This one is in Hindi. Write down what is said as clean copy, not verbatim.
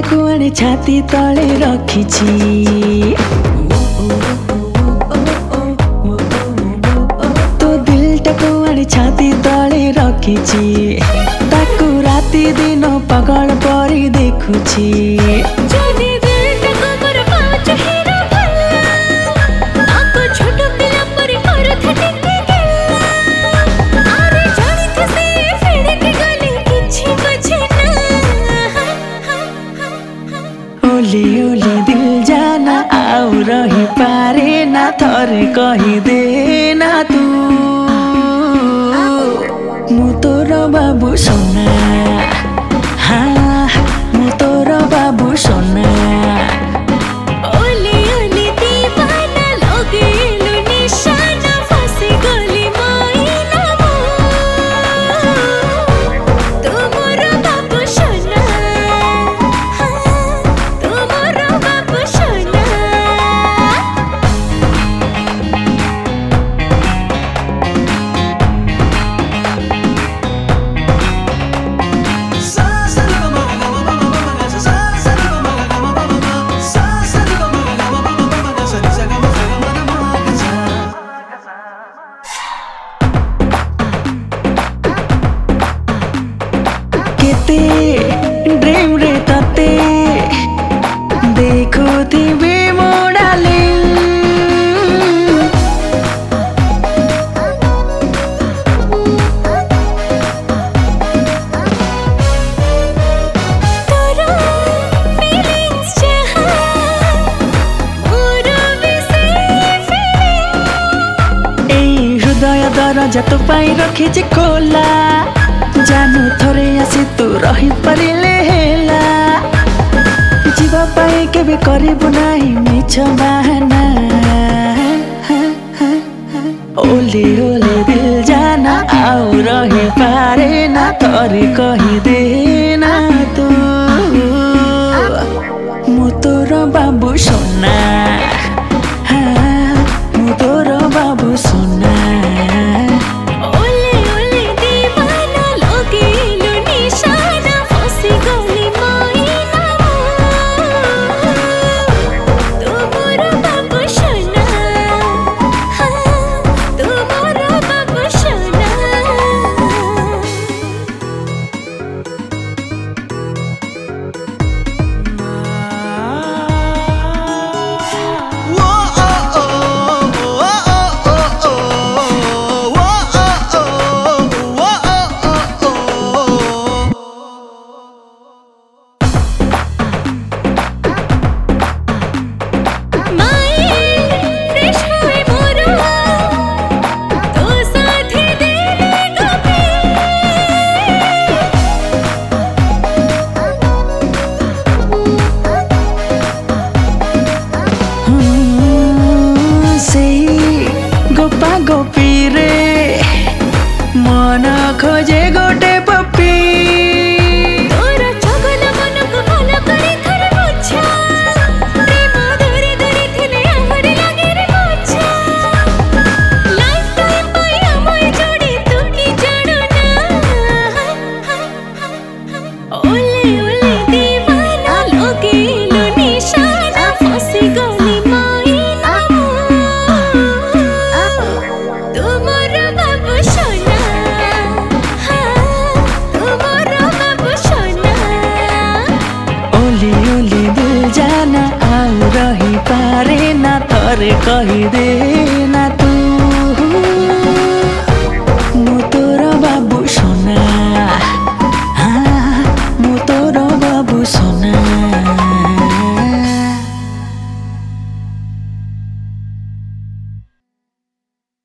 को आने छाती तले रखिछि तो दिलटा को आने छाती तले रखिछि ताकू राति दिन पागल परी देखुछि ओली ओली दिल जाना आउ रही पारे ना थरे कही देना तू मु तोर बाबू सोना हाँ मु तोर बाबू सोना ड्रीम रे तते देखो थी मोड़ाले हृदय दरजा तो पाई रखिछि खोला जानु थरे आसी तू रही परिले हेला जीवा पाए केबे करिबु नाही मिछ बहाना ओले ओले दिल जाना आउ रही पारे ना थरे कही देना तू मु तोर बाबू सोना हाँ मु तोर बाबू सोना गोपी रे मन खोजे गोटे पपी तोरा चगल मन को भल करे थरे बुझा प्रेम धरे धरे थिले हमरे लागे रे बुझा लाइफ टाइम पाई हमय जोड़ी तू की जानो ना ओले ओले दीवाना लोगे लो निशाना फसी गली पारे ना थरे कही दे।